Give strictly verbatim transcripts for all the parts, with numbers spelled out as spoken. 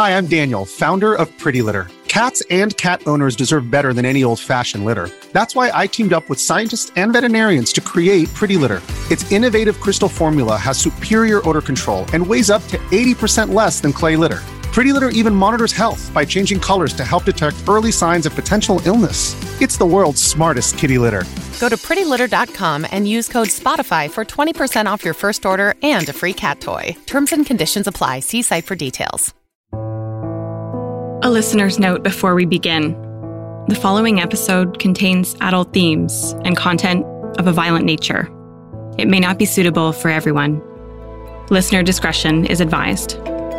Hi, I'm Daniel, founder of Pretty Litter. Cats and cat owners deserve better than any old-fashioned litter. That's why I teamed up with scientists and veterinarians to create Pretty Litter. Its innovative crystal formula has superior odor control and weighs up to eighty percent less than clay litter. Pretty Litter even monitors health by changing colors to help detect early signs of potential illness. It's the world's smartest kitty litter. Go to pretty litter dot com and use code SPOTIFY for twenty percent off your first order and a free cat toy. Terms and conditions apply. See site for details. A listener's note before we begin. The following episode contains adult themes and content of a violent nature. It may not be suitable for everyone. Listener discretion is advised.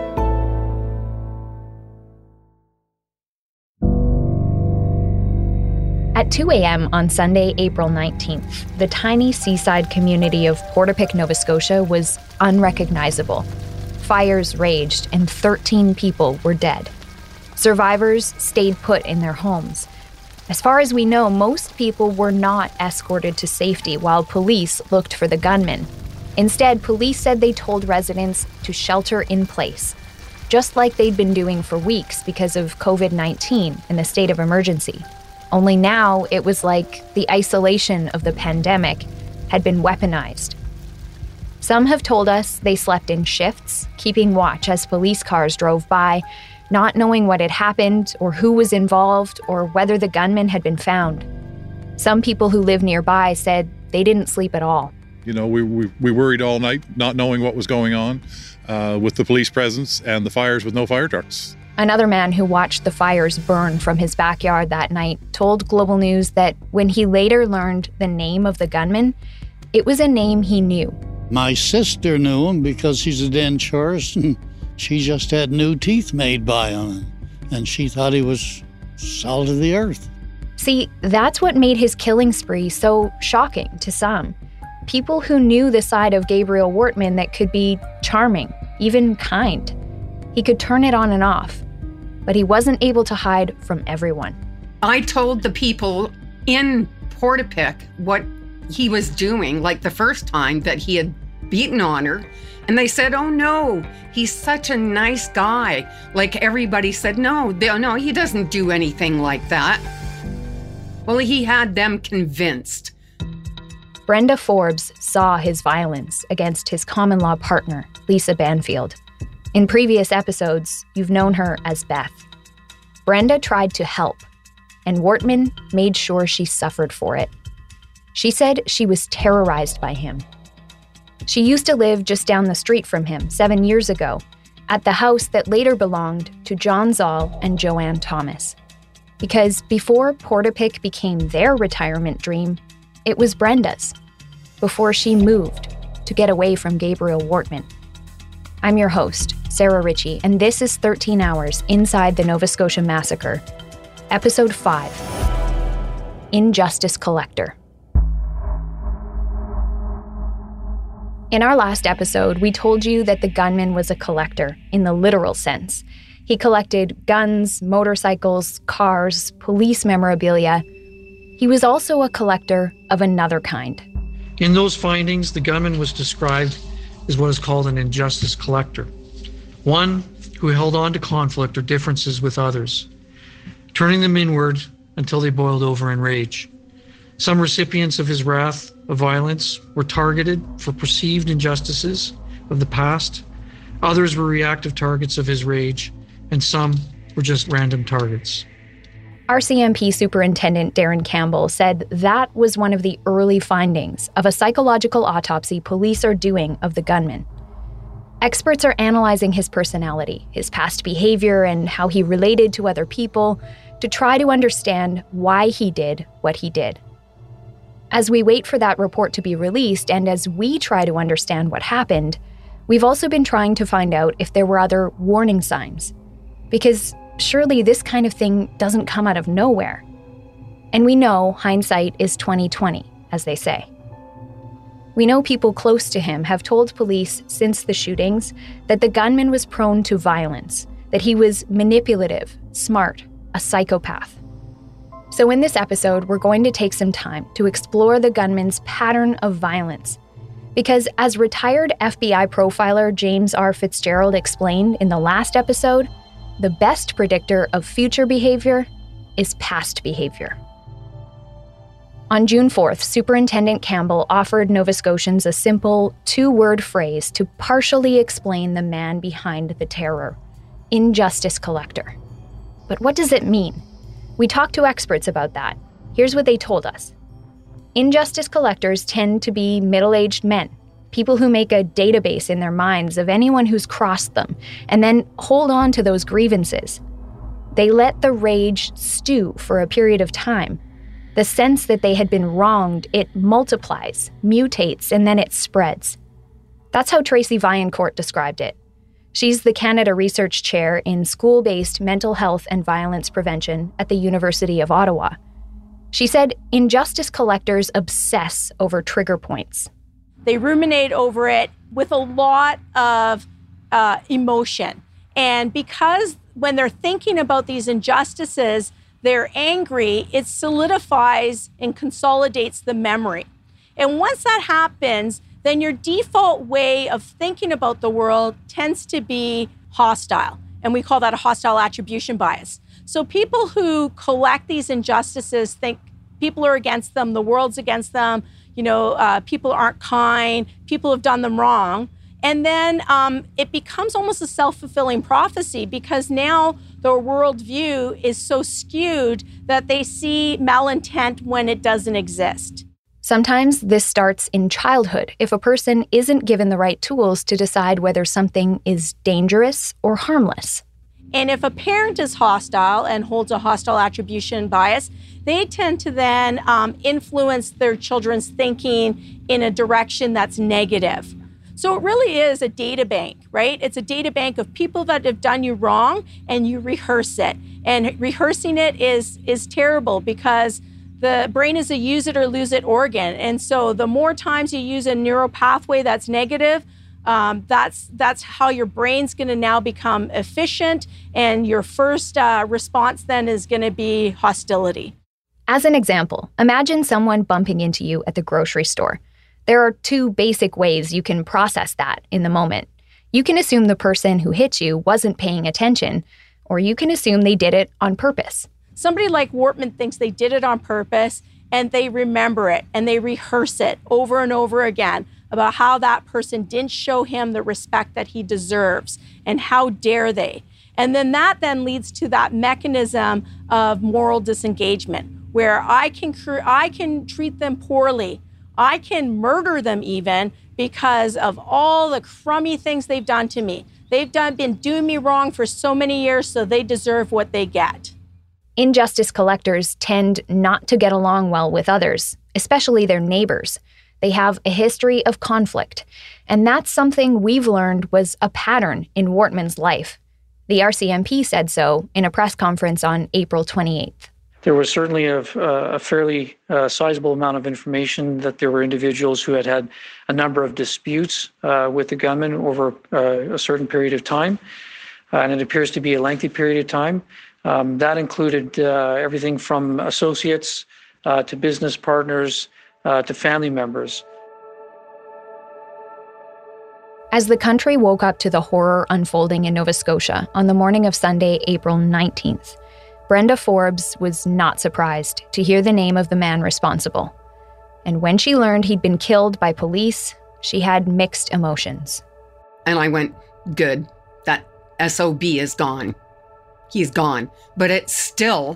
At two a.m. on Sunday, April nineteenth, the tiny seaside community of Portapique, Nova Scotia was unrecognizable. Fires raged and thirteen people were dead. Survivors stayed put in their homes. As far as we know, most people were not escorted to safety while police looked for the gunman. Instead, police said they told residents to shelter in place, just like they'd been doing for weeks because of covid nineteen and the state of emergency. Only now it was like the isolation of the pandemic had been weaponized. Some have told us they slept in shifts, keeping watch as police cars drove by, not knowing what had happened or who was involved or whether the gunman had been found. Some people who live nearby said they didn't sleep at all. You know, we, we, we worried all night, not knowing what was going on uh, with the police presence and the fires with no fire trucks. Another man who watched the fires burn from his backyard that night told Global News that when he later learned the name of the gunman, it was a name he knew. My sister knew him because he's a denturist, and she just had new teeth made by him, and she thought he was salt of the earth. See, that's what made his killing spree so shocking to some. People who knew the side of Gabriel Wortman that could be charming, even kind. He could turn it on and off, but he wasn't able to hide from everyone. I told the people in Portapique what he was doing, like the first time that he had beaten on her, and they said, oh no, he's such a nice guy. Like everybody said, no, they, no, he doesn't do anything like that. Well, he had them convinced. Brenda Forbes saw his violence against his common-law partner, Lisa Banfield. In previous episodes, you've known her as Beth. Brenda tried to help, and Wortman made sure she suffered for it. She said she was terrorized by him. She used to live just down the street from him seven years ago, at the house that later belonged to John Zoll and Joanne Thomas. Because before Portapique became their retirement dream, it was Brenda's, before she moved to get away from Gabriel Wortman. I'm your host, Sarah Ritchie, and this is thirteen hours Inside the Nova Scotia Massacre, Episode five, Injustice Collector. In our last episode, we told you that the gunman was a collector, in the literal sense. He collected guns, motorcycles, cars, police memorabilia. He was also a collector of another kind. In those findings, the gunman was described as what is called an injustice collector, one who held on to conflict or differences with others, turning them inward until they boiled over in rage. Some recipients of his wrath of violence were targeted for perceived injustices of the past, others were reactive targets of his rage, and some were just random targets. R C M P Superintendent Darren Campbell said that was one of the early findings of a psychological autopsy police are doing of the gunman. Experts are analyzing his personality, his past behavior, and how he related to other people to try to understand why he did what he did. As we wait for that report to be released, and as we try to understand what happened, we've also been trying to find out if there were other warning signs. Because surely this kind of thing doesn't come out of nowhere. And we know hindsight is twenty twenty, as they say. We know people close to him have told police since the shootings that the gunman was prone to violence, that he was manipulative, smart, a psychopath. So in this episode, we're going to take some time to explore the gunman's pattern of violence. Because as retired F B I profiler James R. Fitzgerald explained in the last episode, the best predictor of future behavior is past behavior. On June fourth, Superintendent Campbell offered Nova Scotians a simple two-word phrase to partially explain the man behind the terror: injustice collector. But what does it mean? We talked to experts about that. Here's what they told us. Injustice collectors tend to be middle-aged men, people who make a database in their minds of anyone who's crossed them, and then hold on to those grievances. They let the rage stew for a period of time. The sense that they had been wronged, it multiplies, mutates, and then it spreads. That's how Tracy Vaillancourt described it. She's the Canada Research Chair in School-Based Mental Health and Violence Prevention at the University of Ottawa. She said injustice collectors obsess over trigger points. They ruminate over it with a lot of uh, emotion. And because when they're thinking about these injustices, they're angry, it solidifies and consolidates the memory. And once that happens, then your default way of thinking about the world tends to be hostile. And we call that a hostile attribution bias. So people who collect these injustices think people are against them, the world's against them, you know, uh, people aren't kind, people have done them wrong. And then um, it becomes almost a self-fulfilling prophecy, because now the worldview is so skewed that they see malintent when it doesn't exist. Sometimes this starts in childhood if a person isn't given the right tools to decide whether something is dangerous or harmless. And if a parent is hostile and holds a hostile attribution bias, they tend to then um, influence their children's thinking in a direction that's negative. So it really is a data bank, right? It's a data bank of people that have done you wrong, and you rehearse it. And rehearsing it is is terrible, because the brain is a use it or lose it organ. And so the more times you use a neural pathway that's negative, um, that's that's how your brain's going to now become efficient, and your first uh, response then is going to be hostility. As an example, imagine someone bumping into you at the grocery store. There are two basic ways you can process that in the moment. You can assume the person who hit you wasn't paying attention, or you can assume they did it on purpose. Somebody like Wortman thinks they did it on purpose, and they remember it, and they rehearse it over and over again about how that person didn't show him the respect that he deserves, and how dare they. And then that then leads to that mechanism of moral disengagement, where I can cre- I can treat them poorly. I can murder them even because of all the crummy things they've done to me. They've done been doing me wrong for so many years, so they deserve what they get. Injustice collectors tend not to get along well with others, especially their neighbors. They have a history of conflict, and that's something we've learned was a pattern in Wortman's life. The R C M P said so in a press conference on April twenty-eighth. There was certainly a, a fairly uh, sizable amount of information that there were individuals who had had a number of disputes uh, with the gunman over uh, a certain period of time, uh, and it appears to be a lengthy period of time. Um, that included uh, everything from associates uh, to business partners uh, to family members. As the country woke up to the horror unfolding in Nova Scotia on the morning of Sunday, April nineteenth, Brenda Forbes was not surprised to hear the name of the man responsible. And when she learned he'd been killed by police, she had mixed emotions. And I went, good, that S O B is gone. He's gone. But it's still,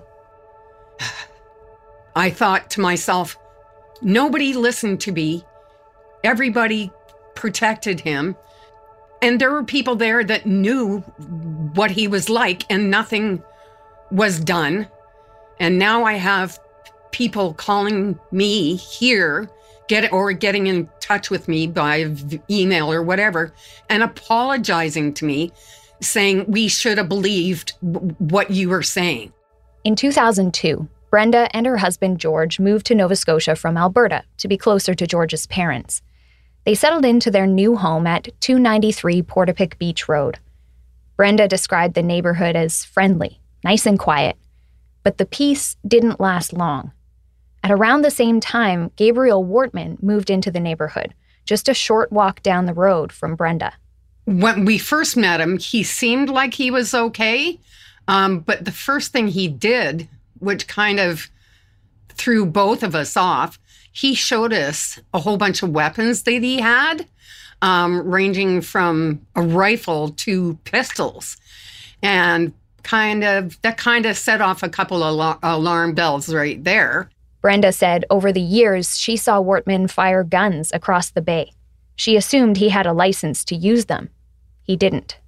I thought to myself, nobody listened to me. Everybody protected him. And there were people there that knew what he was like, and nothing was done. And now I have people calling me here, get or getting in touch with me by email or whatever, and apologizing to me, saying we should have believed w- what you were saying. In two thousand two, Brenda and her husband George moved to Nova Scotia from Alberta to be closer to George's parents. They settled into their new home at two ninety-three Portapique Beach Road. Brenda described the neighborhood as friendly, nice and quiet. But the peace didn't last long. At around the same time, Gabriel Wortman moved into the neighborhood, just a short walk down the road from Brenda. When we first met him, he seemed like he was okay. Um, but the first thing he did, which kind of threw both of us off, he showed us a whole bunch of weapons that he had, um, ranging from a rifle to pistols. And kind of, that kind of set off a couple of al- alarm bells right there. Brenda said over the years, she saw Wortman fire guns across the bay. She assumed he had a license to use them. He didn't.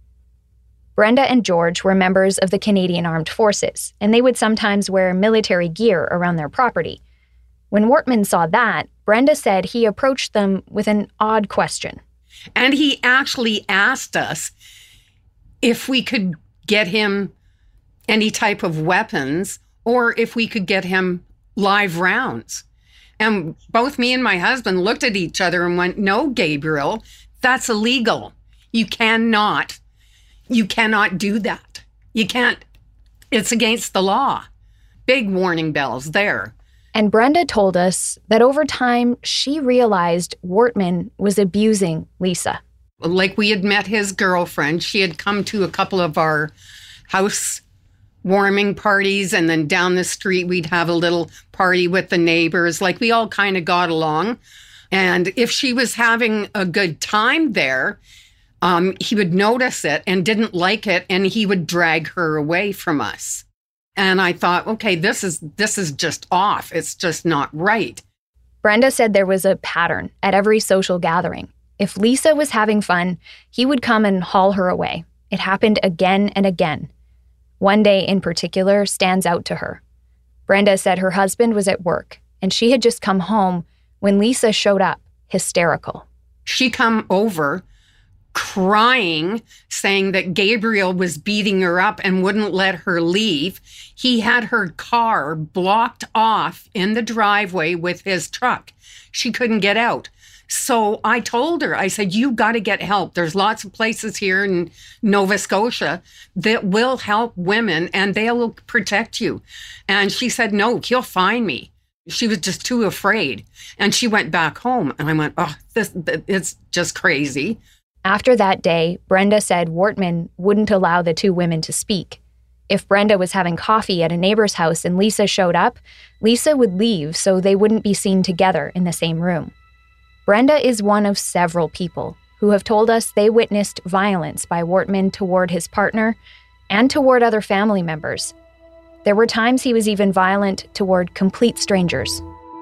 Brenda and George were members of the Canadian Armed Forces, and they would sometimes wear military gear around their property. When Wortman saw that, Brenda said he approached them with an odd question. And he actually asked us if we could get him any type of weapons or if we could get him live rounds. And both me and my husband looked at each other and went, "No, Gabriel, that's illegal. You cannot, you cannot do that. You can't, it's against the law." Big warning bells there. And Brenda told us that over time, she realized Wortman was abusing Lisa. Like we had met his girlfriend. She had come to a couple of our house warming parties, and then down the street, we'd have a little party with the neighbors. Like we all kind of got along. And if she was having a good time there, um, he would notice it and didn't like it, and he would drag her away from us. And I thought, okay, this is this is just off. It's just not right. Brenda said there was a pattern at every social gathering. If Lisa was having fun, he would come and haul her away. It happened again and again. One day in particular stands out to her. Brenda said her husband was at work, and she had just come home when Lisa showed up, hysterical. She come over crying, saying that Gabriel was beating her up and wouldn't let her leave. He had her car blocked off in the driveway with his truck. She couldn't get out. So I told her, I said, "You got to get help. There's lots of places here in Nova Scotia that will help women and they'll protect you." And she said, "No, he'll find me." She was just too afraid. And she went back home. And I went, "Oh, this, it's just crazy." After that day, Brenda said Wortman wouldn't allow the two women to speak. If Brenda was having coffee at a neighbor's house and Lisa showed up, Lisa would leave so they wouldn't be seen together in the same room. Brenda is one of several people who have told us they witnessed violence by Wortman toward his partner and toward other family members. There were times he was even violent toward complete strangers.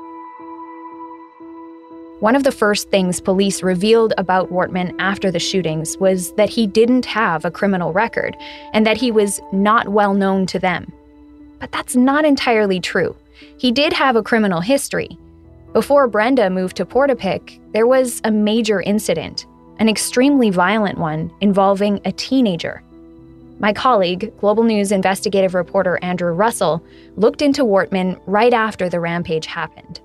One of the first things police revealed about Wortman after the shootings was that he didn't have a criminal record and that he was not well known to them. But that's not entirely true. He did have a criminal history. Before Brenda moved to Portapique, there was a major incident, an extremely violent one involving a teenager. My colleague, Global News investigative reporter Andrew Russell, looked into Wortman right after the rampage happened.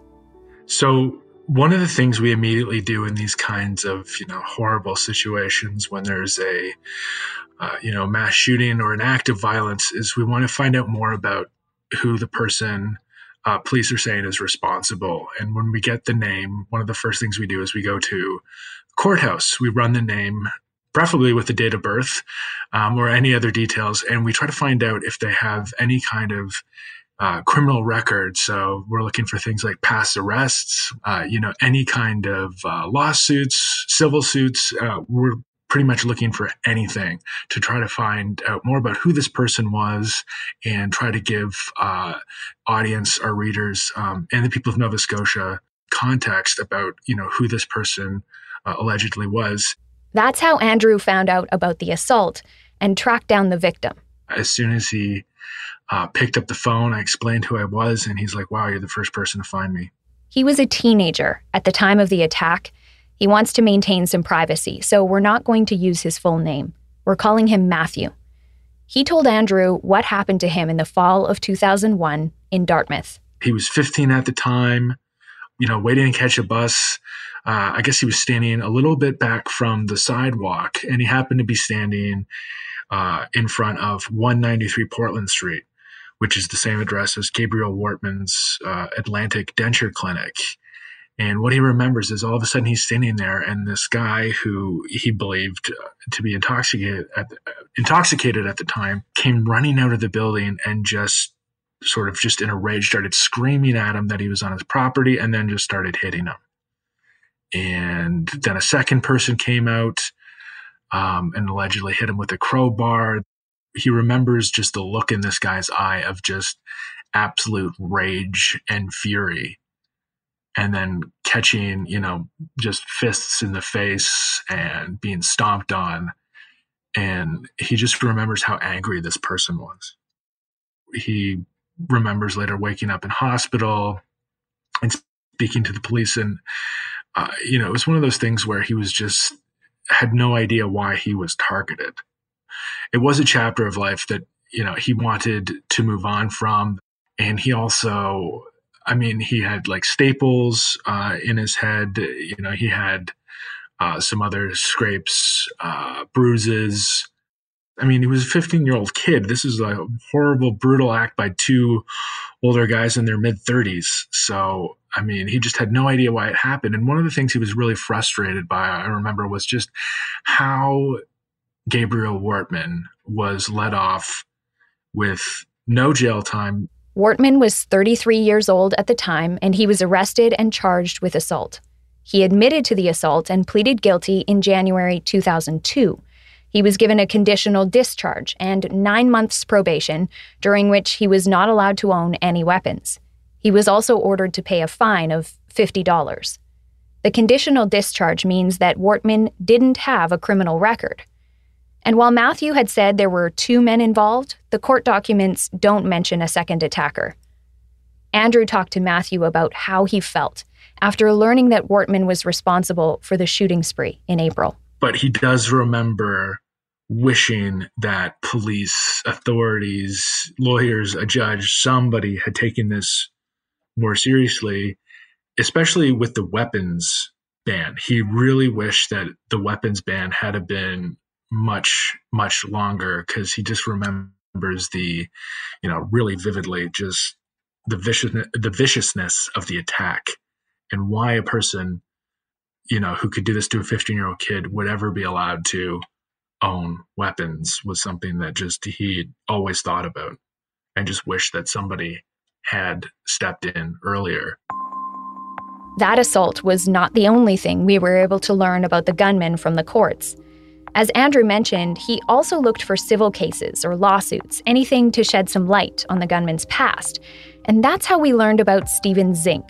So one of the things we immediately do in these kinds of, you know, horrible situations when there's a, uh, you know, mass shooting or an act of violence is we want to find out more about who the person uh, police are saying is responsible. And when we get the name, one of the first things we do is we go to the courthouse. We run the name, preferably with the date of birth um, or any other details, and we try to find out if they have any kind of Uh, criminal record. So we're looking for things like past arrests, uh, you know, any kind of uh, lawsuits, civil suits. Uh, we're pretty much looking for anything to try to find out more about who this person was and try to give uh, audience, our readers, um, and the people of Nova Scotia context about, you know, who this person uh, allegedly was. That's how Andrew found out about the assault and tracked down the victim. As soon as he Uh, picked up the phone, I explained who I was, and he's like, "Wow, you're the first person to find me." He was a teenager at the time of the attack. He wants to maintain some privacy, so we're not going to use his full name. We're calling him Matthew. He told Andrew what happened to him in the fall of two thousand one in Dartmouth. He was fifteen at the time, you know, waiting to catch a bus. Uh, I guess he was standing a little bit back from the sidewalk, and he happened to be standing uh, in front of one ninety-three Portland Street, which is the same address as Gabriel Wortman's uh, Atlantic Denture Clinic. And what he remembers is all of a sudden he's standing there, and this guy who he believed to be intoxicated at the, intoxicated at the time came running out of the building and just sort of just in a rage started screaming at him that he was on his property, and then just started hitting him. And then a second person came out um, and allegedly hit him with a crowbar. He remembers just the look in this guy's eye of just absolute rage and fury. And then catching, you know, just fists in the face and being stomped on. And he just remembers how angry this person was. He remembers later waking up in hospital and speaking to the police. And, uh, you know, it was one of those things where he was just, had no idea why he was targeted. It was a chapter of life that, you know, he wanted to move on from. And he also, I mean, he had like staples uh, in his head. You know, he had uh, some other scrapes, uh, bruises. I mean, he was a fifteen-year-old kid. This is a horrible, brutal act by two older guys in their mid-thirties. So, I mean, he just had no idea why it happened. And one of the things he was really frustrated by, I remember, was just how Gabriel Wortman was let off with no jail time. Wortman was thirty-three years old at the time, and he was arrested and charged with assault. He admitted to the assault and pleaded guilty in January two thousand two. He was given a conditional discharge and nine months probation, during which he was not allowed to own any weapons. He was also ordered to pay a fine of fifty dollars. The conditional discharge means that Wortman didn't have a criminal record. And while Matthew had said there were two men involved, the court documents don't mention a second attacker. Andrew talked to Matthew about how he felt after learning that Wortman was responsible for the shooting spree in April. But he does remember wishing that police, authorities, lawyers, a judge, somebody had taken this more seriously, especially with the weapons ban. He really wished that the weapons ban had been much, much longer, because he just remembers the, you know, really vividly just the viciousness, the viciousness of the attack, and why a person, you know, who could do this to a fifteen-year-old kid would ever be allowed to own weapons was something that just he always thought about, and just wished that somebody had stepped in earlier. That assault was not the only thing we were able to learn about the gunman from the courts. As Andrew mentioned, he also looked for civil cases or lawsuits, anything to shed some light on the gunman's past. And that's how we learned about Stephen Zink.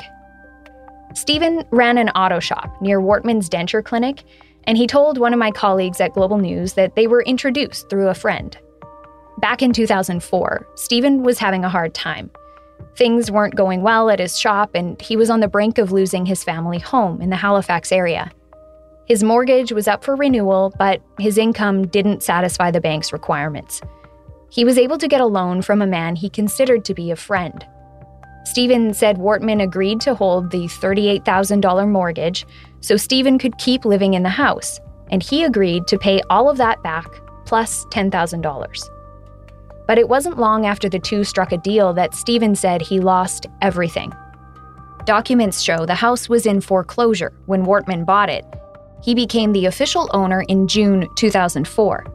Stephen ran an auto shop near Wortman's denture clinic, and he told one of my colleagues at Global News that they were introduced through a friend. Back in two thousand four, Stephen was having a hard time. Things weren't going well at his shop, and he was on the brink of losing his family home in the Halifax area. His mortgage was up for renewal, but his income didn't satisfy the bank's requirements. He was able to get a loan from a man he considered to be a friend. Stephen said Wortman agreed to hold the thirty-eight thousand dollars mortgage so Stephen could keep living in the house, and he agreed to pay all of that back, plus ten thousand dollars. But it wasn't long after the two struck a deal that Stephen said he lost everything. Documents show the house was in foreclosure when Wortman bought it. He became the official owner in June two thousand four.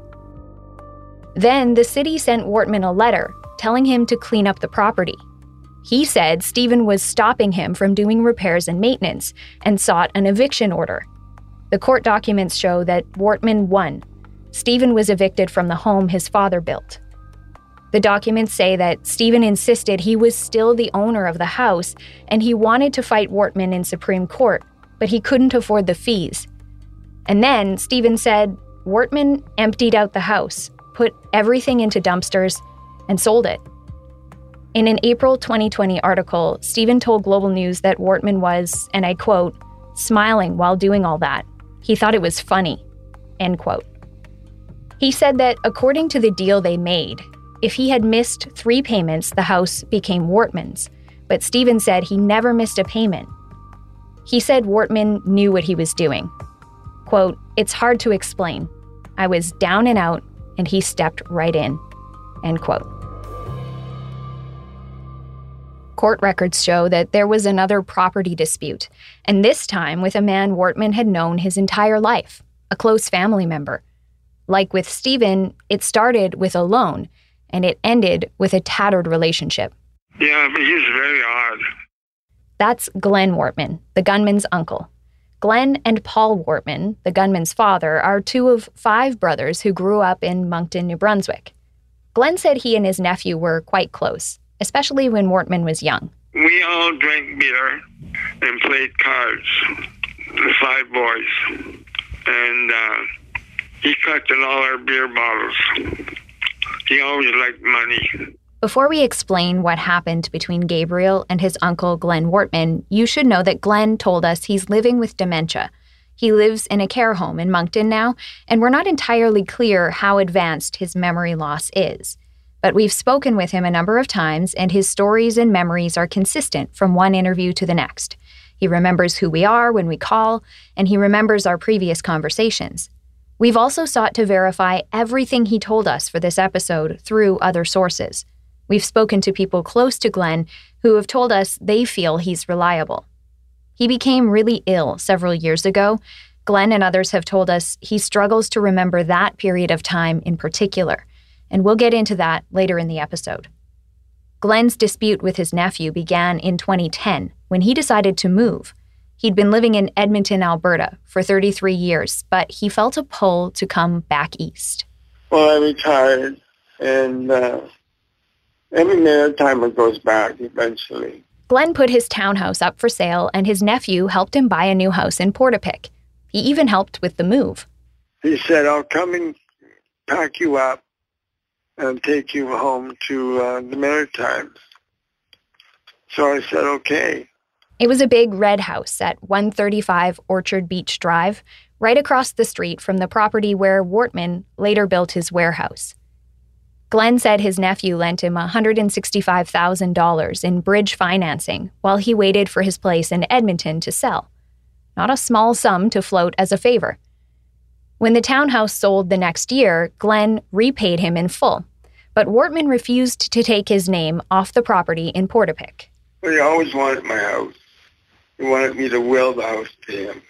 Then the city sent Wortman a letter telling him to clean up the property. He said Stephen was stopping him from doing repairs and maintenance and sought an eviction order. The court documents show that Wortman won. Stephen was evicted from the home his father built. The documents say that Stephen insisted he was still the owner of the house and he wanted to fight Wortman in Supreme Court, but he couldn't afford the fees. And then Stephen said Wortman emptied out the house, put everything into dumpsters, and sold it. In an April twenty twenty article, Stephen told Global News that Wortman was, and I quote, smiling while doing all that. He thought it was funny, end quote. He said that according to the deal they made, if he had missed three payments, the house became Wortman's, but Stephen said he never missed a payment. He said Wortman knew what he was doing. Quote, it's hard to explain. I was down and out, and he stepped right in, end quote. Court records show that there was another property dispute, and this time with a man Wortman had known his entire life, a close family member. Like with Stephen, it started with a loan, and it ended with a tattered relationship. Yeah, but he's very odd. That's Glenn Wortman, the gunman's uncle. Glenn and Paul Wortman, the gunman's father, are two of five brothers who grew up in Moncton, New Brunswick. Glenn said he and his nephew were quite close, especially when Wortman was young. We all drank beer and played cards, the five boys. And uh, he collected all our beer bottles. He always liked money. Before we explain what happened between Gabriel and his uncle Glenn Wortman, you should know that Glenn told us he's living with dementia. He lives in a care home in Moncton now, and we're not entirely clear how advanced his memory loss is. But we've spoken with him a number of times, and his stories and memories are consistent from one interview to the next. He remembers who we are when we call, and he remembers our previous conversations. We've also sought to verify everything he told us for this episode through other sources. We've spoken to people close to Glenn who have told us they feel he's reliable. He became really ill several years ago. Glenn and others have told us he struggles to remember that period of time in particular, and we'll get into that later in the episode. Glenn's dispute with his nephew began in twenty ten when he decided to move. He'd been living in Edmonton, Alberta for thirty-three years, but he felt a pull to come back east. Well, I retired, and uh, every minute of time it goes back eventually. Glenn put his townhouse up for sale, and his nephew helped him buy a new house in Portapique. He even helped with the move. He said, I'll come and pack you up and take you home to uh, the Maritimes. So I said, okay. It was a big red house at one thirty-five Orchard Beach Drive, right across the street from the property where Wortman later built his warehouse. Glenn said his nephew lent him one hundred sixty-five thousand dollars in bridge financing while he waited for his place in Edmonton to sell. Not a small sum to float as a favor. When the townhouse sold the next year, Glenn repaid him in full, but Wortman refused to take his name off the property in Portapique. Well, he always wanted my house. He wanted me to will the house to him.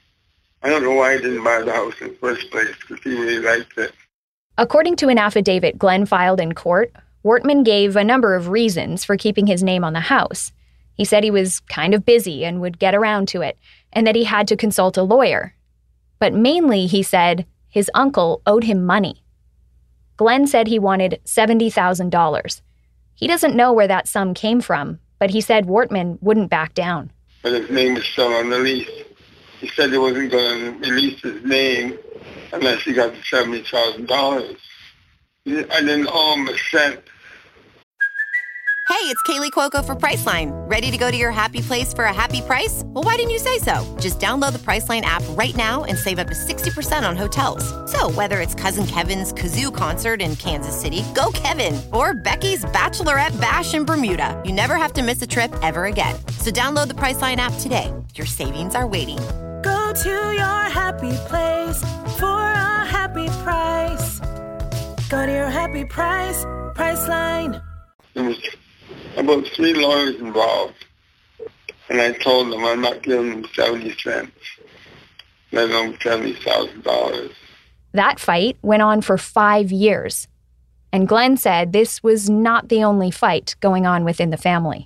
I don't know why he didn't buy the house in the first place, because he really liked it. According to an affidavit Glenn filed in court, Wortman gave a number of reasons for keeping his name on the house. He said he was kind of busy and would get around to it, and that he had to consult a lawyer. But mainly, he said, his uncle owed him money. Glenn said he wanted seventy thousand dollars. He doesn't know where that sum came from, but he said Wortman wouldn't back down. But his name was still on the lease. He said he wasn't going to release his name unless he got the seventy thousand dollars. I didn't owe him a cent. Hey, it's Kaylee Cuoco for Priceline. Ready to go to your happy place for a happy price? Well, why didn't you say so? Just download the Priceline app right now and save up to sixty percent on hotels. So whether it's Cousin Kevin's Kazoo Concert in Kansas City, go Kevin, or Becky's Bachelorette Bash in Bermuda, you never have to miss a trip ever again. So download the Priceline app today. Your savings are waiting. Go to your happy place for a happy price. Go to your happy price, Priceline. There was about three lawyers involved, and I told them I'm not giving them seventy cents, let alone seventy thousand dollars. That fight went on for five years, and Glenn said this was not the only fight going on within the family.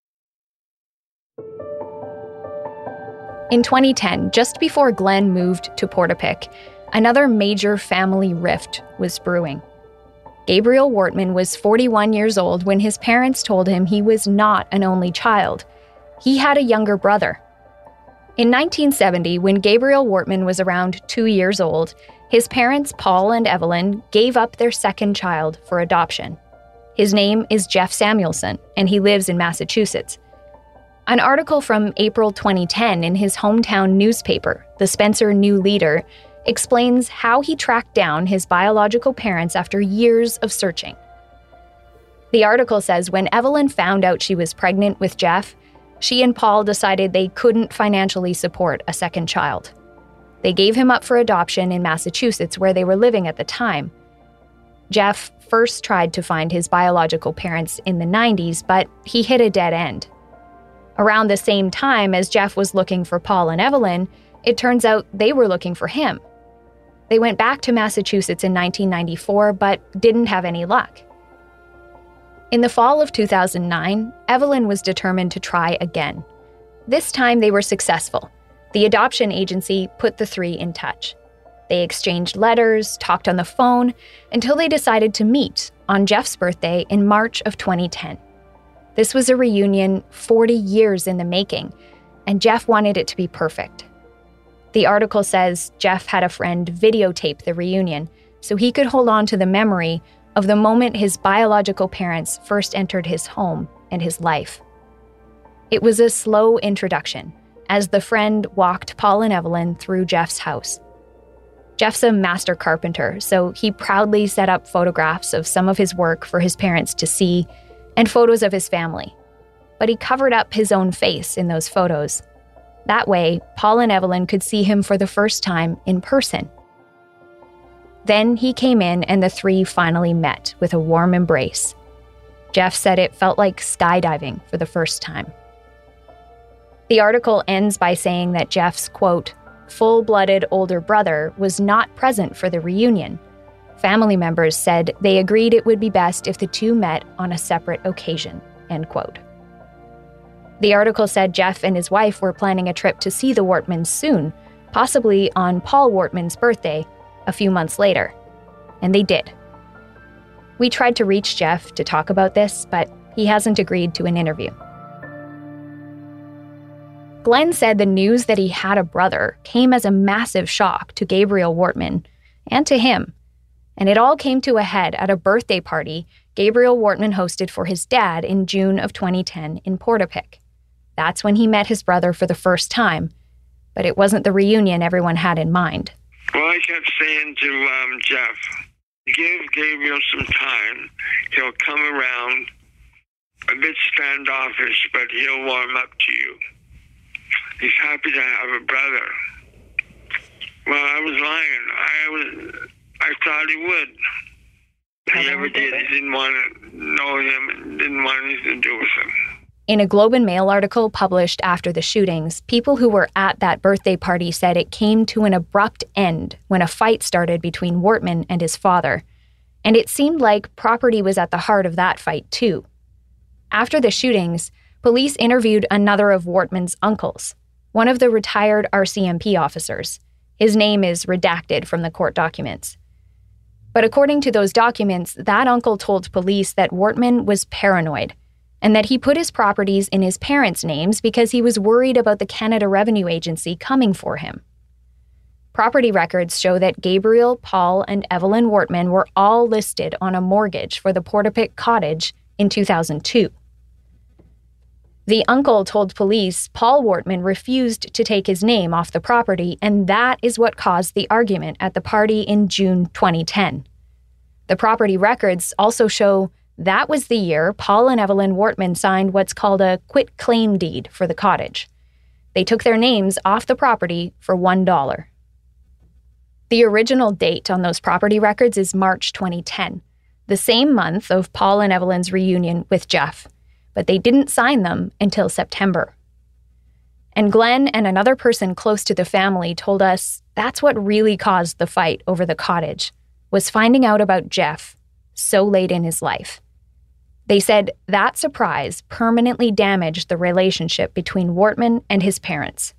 In twenty ten, just before Glenn moved to Portapique, another major family rift was brewing. Gabriel Wortman was forty-one years old when his parents told him he was not an only child. He had a younger brother. In nineteen seventy, when Gabriel Wortman was around two years old, his parents, Paul and Evelyn, gave up their second child for adoption. His name is Jeff Samuelson, and he lives in Massachusetts. An article from April twenty ten in his hometown newspaper, the Spencer New Leader, explains how he tracked down his biological parents after years of searching. The article says when Evelyn found out she was pregnant with Jeff, she and Paul decided they couldn't financially support a second child. They gave him up for adoption in Massachusetts, where they were living at the time. Jeff first tried to find his biological parents in the nineties, but he hit a dead end. Around the same time as Jeff was looking for Paul and Evelyn, it turns out they were looking for him. They went back to Massachusetts in nineteen ninety-four, but didn't have any luck. In the fall of two thousand nine, Evelyn was determined to try again. This time they were successful. The adoption agency put the three in touch. They exchanged letters, talked on the phone, until they decided to meet on Jeff's birthday in March of twenty ten. This was a reunion forty years in the making, and Jeff wanted it to be perfect. The article says Jeff had a friend videotape the reunion so he could hold on to the memory of the moment his biological parents first entered his home and his life. It was a slow introduction as the friend walked Paul and Evelyn through Jeff's house. Jeff's a master carpenter, so he proudly set up photographs of some of his work for his parents to see and photos of his family. But he covered up his own face in those photos. That way, Paul and Evelyn could see him for the first time in person. Then he came in and the three finally met with a warm embrace. Jeff said it felt like skydiving for the first time. The article ends by saying that Jeff's, quote, full-blooded older brother was not present for the reunion. Family members said they agreed it would be best if the two met on a separate occasion, end quote. The article said Jeff and his wife were planning a trip to see the Wortmans soon, possibly on Paul Wortman's birthday, a few months later. And they did. We tried to reach Jeff to talk about this, but he hasn't agreed to an interview. Glenn said the news that he had a brother came as a massive shock to Gabriel Wortman and to him. And it all came to a head at a birthday party Gabriel Wortman hosted for his dad in June of twenty ten in Portapique. That's when he met his brother for the first time, but it wasn't the reunion everyone had in mind. Well, I kept saying to um, Jeff, give Gabriel some time. He'll come around, a bit standoffish, but he'll warm up to you. He's happy to have a brother. Well, I was lying. I was. I thought he would. He never did. He didn't want to know him and didn't want anything to do with him. In a Globe and Mail article published after the shootings, people who were at that birthday party said it came to an abrupt end when a fight started between Wortman and his father. And it seemed like property was at the heart of that fight, too. After the shootings, police interviewed another of Wortman's uncles, one of the retired R C M P officers. His name is redacted from the court documents. But according to those documents, that uncle told police that Wortman was paranoid and that he put his properties in his parents' names because he was worried about the Canada Revenue Agency coming for him. Property records show that Gabriel, Paul, and Evelyn Wortman were all listed on a mortgage for the Portapique cottage in two thousand two. The uncle told police Paul Wortman refused to take his name off the property, and that is what caused the argument at the party in June twenty ten. The property records also show that was the year Paul and Evelyn Wortman signed what's called a quit-claim deed for the cottage. They took their names off the property for one dollar. The original date on those property records is March twenty ten, the same month of Paul and Evelyn's reunion with Jeff, but they didn't sign them until September. And Glenn and another person close to the family told us that's what really caused the fight over the cottage, was finding out about Jeff so late in his life. They said that surprise permanently damaged the relationship between Wortman and his parents.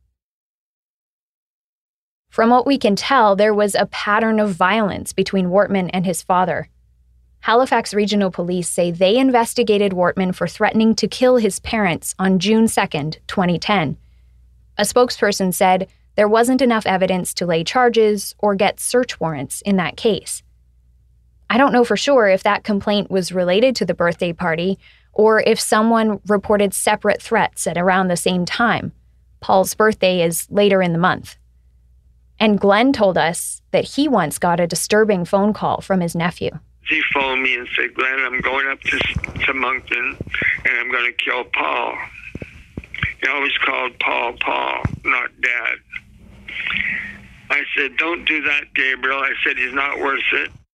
From what we can tell, there was a pattern of violence between Wortman and his father. Halifax Regional Police say they investigated Wortman for threatening to kill his parents on June second, twenty ten. A spokesperson said there wasn't enough evidence to lay charges or get search warrants in that case. I don't know for sure if that complaint was related to the birthday party or if someone reported separate threats at around the same time. Paul's birthday is later in the month. And Glenn told us that he once got a disturbing phone call from his nephew. He phoned me and said, Glenn, I'm going up to, to Moncton and I'm going to kill Paul. He always called Paul Paul, not Dad. I said, don't do that, Gabriel. I said, he's not worth it.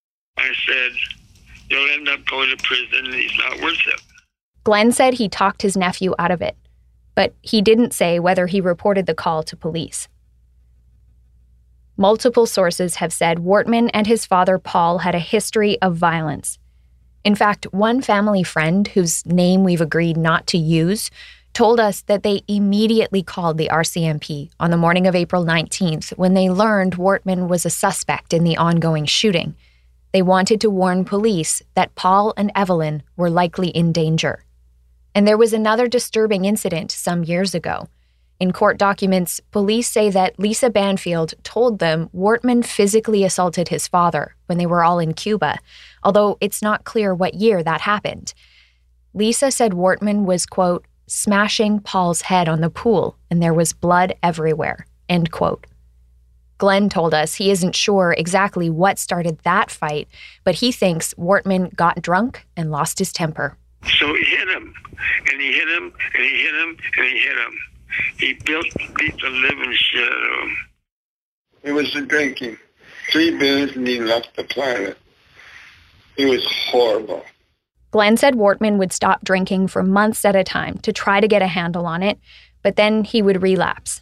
I said, you'll end up going to prison and he's not worth it. Glenn said he talked his nephew out of it, but he didn't say whether he reported the call to police. Multiple sources have said Wortman and his father Paul had a history of violence. In fact, one family friend, whose name we've agreed not to use, told us that they immediately called the R C M P on the morning of April nineteenth when they learned Wortman was a suspect in the ongoing shooting. They wanted to warn police that Paul and Evelyn were likely in danger. And there was another disturbing incident some years ago. In court documents, police say that Lisa Banfield told them Wortman physically assaulted his father when they were all in Cuba, although it's not clear what year that happened. Lisa said Wortman was, quote, smashing Paul's head on the pool and there was blood everywhere, end quote. Glenn told us he isn't sure exactly what started that fight, but he thinks Wortman got drunk and lost his temper. So he hit him, and he hit him, and he hit him, and he hit him. He built, beat the living shit out of him. He was drinking three beers and he left the planet. He was horrible. Glenn said Wortman would stop drinking for months at a time to try to get a handle on it, but then he would relapse.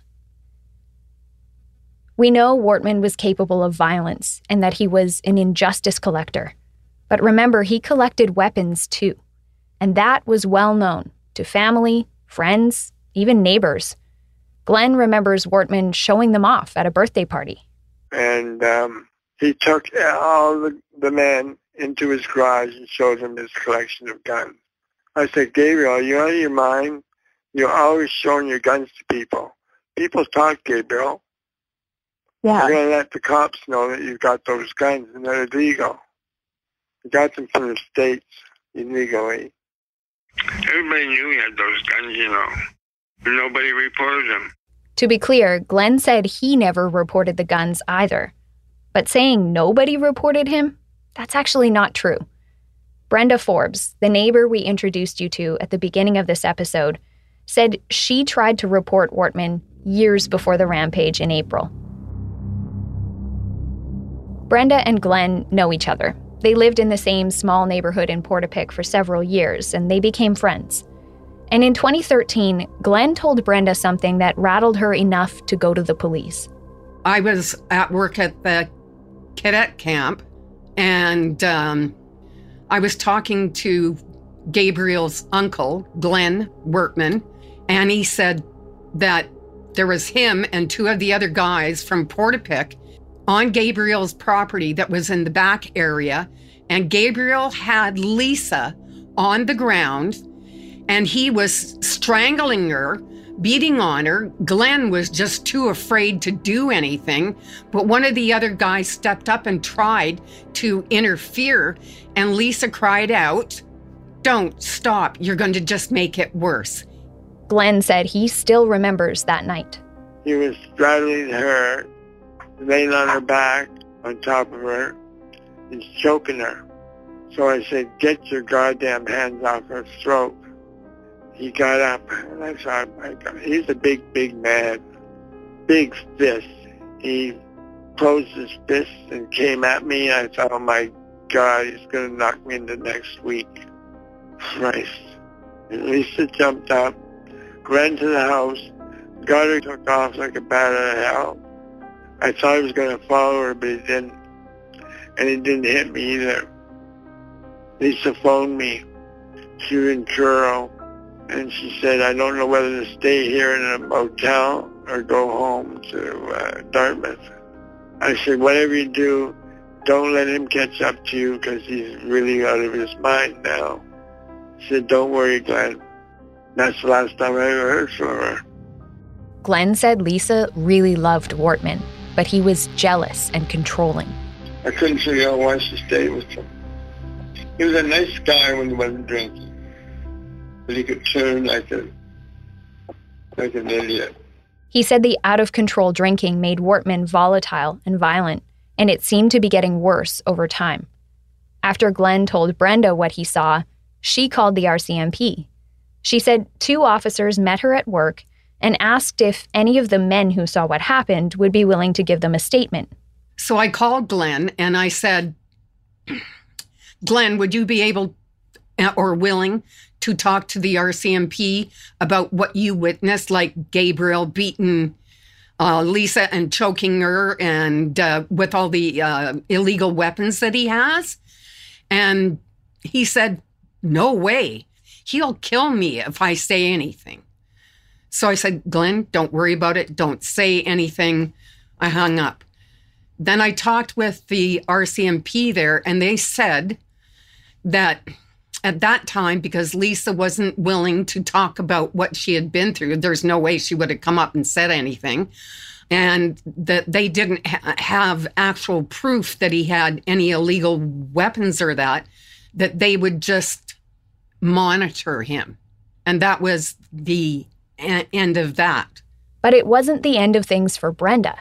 We know Wortman was capable of violence and that he was an injustice collector. But remember, he collected weapons too. And that was well known to family, friends, even neighbors. Glenn remembers Wortman showing them off at a birthday party. And um, he took all the, the men into his garage and showed them his collection of guns. I said, Gabriel, you out of your mind? You're always showing your guns to people. People talk, Gabriel. Yeah. You're going to let the cops know that you've got those guns and they're illegal. You got them from the States illegally. Everybody knew he had those guns, you know. Nobody reported them. To be clear, Glenn said he never reported the guns either. But saying nobody reported him, that's actually not true. Brenda Forbes, the neighbor we introduced you to at the beginning of this episode, said she tried to report Wortman years before the rampage in April. Brenda and Glenn know each other. They lived in the same small neighborhood in Portapique for several years, and they became friends. And in twenty thirteen, Glenn told Brenda something that rattled her enough to go to the police. I was at work at the cadet camp, and um, I was talking to Gabriel's uncle, Glenn Wortman, and he said that there was him and two of the other guys from Portapique on Gabriel's property that was in the back area, and Gabriel had Lisa on the ground, and he was strangling her, beating on her. Glenn was just too afraid to do anything, but one of the other guys stepped up and tried to interfere, and Lisa cried out, "Don't stop, you're going to just make it worse." Glenn said he still remembers that night. He was straddling her, laying on her back, on top of her, and choking her. So I said, "Get your goddamn hands off her throat." He got up, and I thought, my God, he's a big, big man. Big fist. He closed his fist and came at me. I thought, oh my God, he's going to knock me into next week. Christ. And Lisa jumped up, ran to the house, got her, took off like a bat out of hell. I thought he was going to follow her, but he didn't. And he didn't hit me either. Lisa phoned me. She was in Truro. And she said, I don't know whether to stay here in a motel or go home to uh, Dartmouth. I said, whatever you do, don't let him catch up to you because he's really out of his mind now. She said, don't worry, Glenn. That's the last time I ever heard from her. Glenn said Lisa really loved Wortman, but he was jealous and controlling. I couldn't figure out why she stayed with him. He was a nice guy when he wasn't drinking. But he could turn like a like an idiot. He said the out-of-control drinking made Wortman volatile and violent, and it seemed to be getting worse over time. After Glenn told Brenda what he saw, she called the R C M P. She said two officers met her at work and asked if any of the men who saw what happened would be willing to give them a statement. So I called Glenn and I said, Glenn, would you be able or willing to talk to the R C M P about what you witnessed, like Gabriel beating uh, Lisa and choking her, and uh, with all the uh, illegal weapons that he has? And he said, no way. He'll kill me if I say anything. So I said, Glenn, don't worry about it. Don't say anything. I hung up. Then I talked with the R C M P there, and they said that at that time, because Lisa wasn't willing to talk about what she had been through, there's no way she would have come up and said anything, and that they didn't ha- have actual proof that he had any illegal weapons or that, that they would just monitor him. And that was the a- end of that. But it wasn't the end of things for Brenda.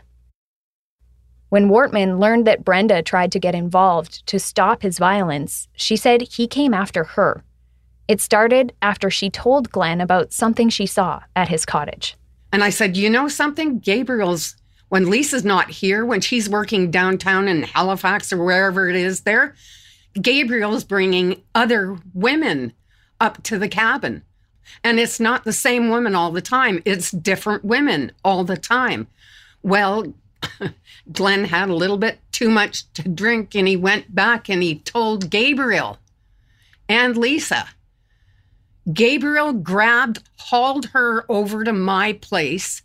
When Wortman learned that Brenda tried to get involved to stop his violence, she said he came after her. It started after she told Glenn about something she saw at his cottage. And I said, you know something? Gabriel's, when Lisa's not here, when she's working downtown in Halifax or wherever it is there, Gabriel's bringing other women up to the cabin. And it's not the same women all the time. It's different women all the time. Well, Glenn had a little bit too much to drink, and he went back and he told Gabriel and Lisa. Gabriel grabbed, hauled her over to my place,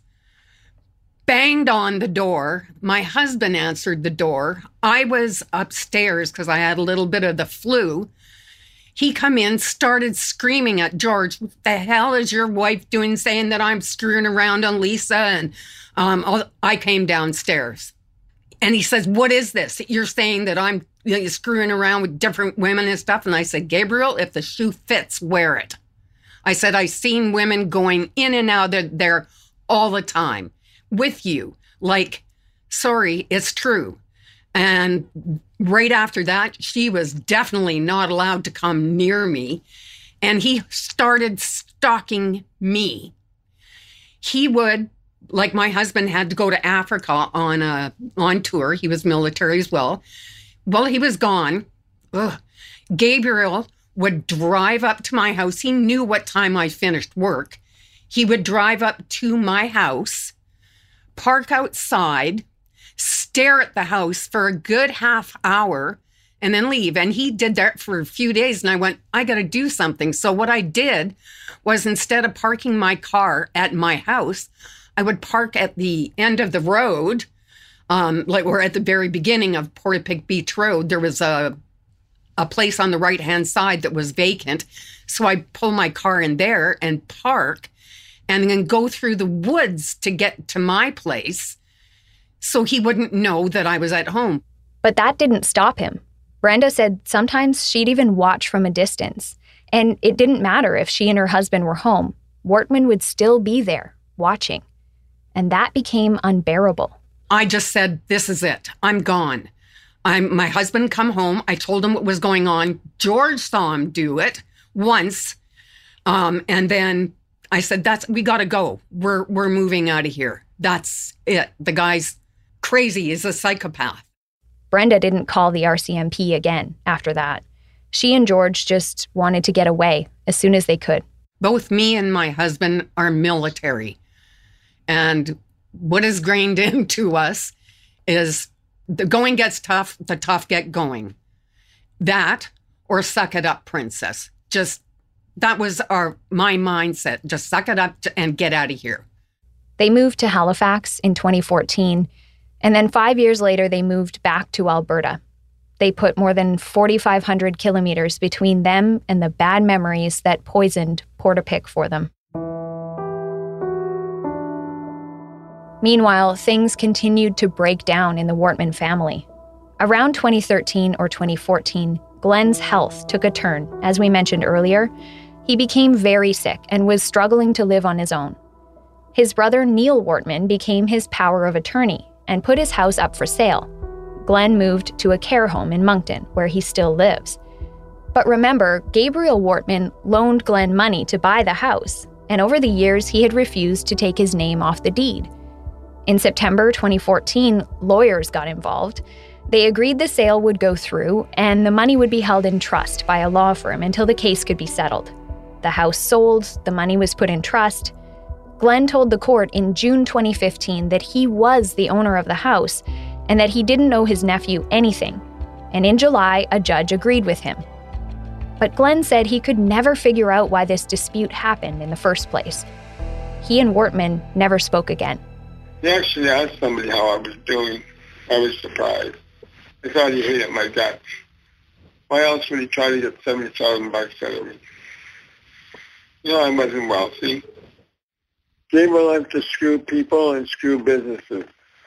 banged on the door. My husband answered the door. I was upstairs because I had a little bit of the flu. He come in, started screaming at George, what the hell is your wife doing, saying that I'm screwing around on Lisa? And um, I came downstairs. And he says, what is this? You're saying that I'm you know, screwing around with different women and stuff? And I said, Gabriel, if the shoe fits, wear it. I said, I've seen women going in and out of there all the time with you. Like, sorry, it's true. And right after that, she was definitely not allowed to come near me. And he started stalking me. He would, like my husband had to go to Africa on a on tour. He was military as well. Well, he was gone. Ugh. Gabriel would drive up to my house. He knew what time I finished work. He would drive up to my house, park outside, stare at the house for a good half hour, and then leave. And he did that for a few days. And I went, I got to do something. So what I did was, instead of parking my car at my house, I would park at the end of the road. Um, like we're at the very beginning of Portapique Beach Road. There was a a place on the right-hand side that was vacant. So I pull my car in there and park, and then go through the woods to get to my place, so he wouldn't know that I was at home. But that didn't stop him. Brenda said sometimes she'd even watch from a distance. And it didn't matter if she and her husband were home. Wortman would still be there, watching. And that became unbearable. I just said, this is it. I'm gone. I'm, my husband come home. I told him what was going on. George saw him do it once. Um, and then I said, "That's we got to go. We're we're moving out of here. That's it. The guy's crazy. He's a psychopath." Brenda didn't call the R C M P again after that. She and George just wanted to get away as soon as they could. Both me and my husband are military. And what is grained into us is the going gets tough, the tough get going. That, or suck it up, princess. Just, that was our my mindset. Just suck it up and get out of here. They moved to Halifax in twenty fourteen, and then five years later, they moved back to Alberta. They put more than forty-five hundred kilometers between them and the bad memories that poisoned Portapique for them. Meanwhile, things continued to break down in the Wortman family. Around twenty thirteen or twenty fourteen, Glenn's health took a turn. As we mentioned earlier, he became very sick and was struggling to live on his own. His brother Neil Wortman became his power of attorney and put his house up for sale. Glenn moved to a care home in Moncton, where he still lives. But remember, Gabriel Wortman loaned Glenn money to buy the house, and over the years he had refused to take his name off the deed. In September twenty fourteen, lawyers got involved. They agreed the sale would go through and the money would be held in trust by a law firm until the case could be settled. The house sold, the money was put in trust. Glenn told the court in June twenty fifteen that he was the owner of the house and that he didn't owe his nephew anything. And in July, a judge agreed with him. But Glenn said he could never figure out why this dispute happened in the first place. He and Wortman never spoke again. He actually asked somebody how I was doing. I was surprised. I thought he hated my guts. Why else would he try to get seventy thousand bucks out of me? You know, I wasn't wealthy. Gabriel loved to screw people and screw businesses.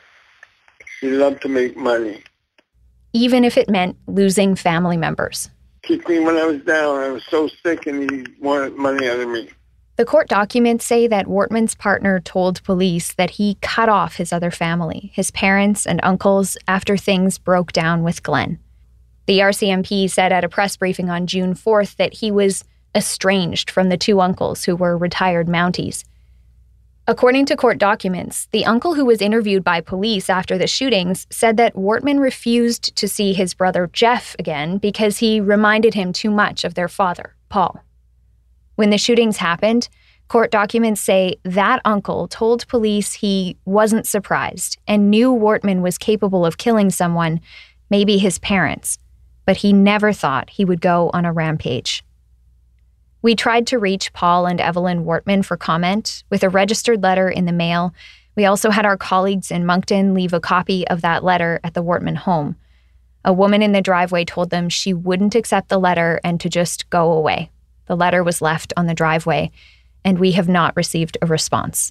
He loved to make money. Even if it meant losing family members. Kicked me when I was down. I was so sick and he wanted money out of me. The court documents say that Wortman's partner told police that he cut off his other family, his parents and uncles, after things broke down with Glenn. The R C M P said at a press briefing on June fourth that he was estranged from the two uncles who were retired Mounties. According to court documents, the uncle who was interviewed by police after the shootings said that Wortman refused to see his brother Jeff again because he reminded him too much of their father, Paul. When the shootings happened, court documents say that uncle told police he wasn't surprised and knew Wortman was capable of killing someone, maybe his parents, but he never thought he would go on a rampage. We tried to reach Paul and Evelyn Wortman for comment with a registered letter in the mail. We also had our colleagues in Moncton leave a copy of that letter at the Wortman home. A woman in the driveway told them she wouldn't accept the letter and to just go away. The letter was left on the driveway, and we have not received a response.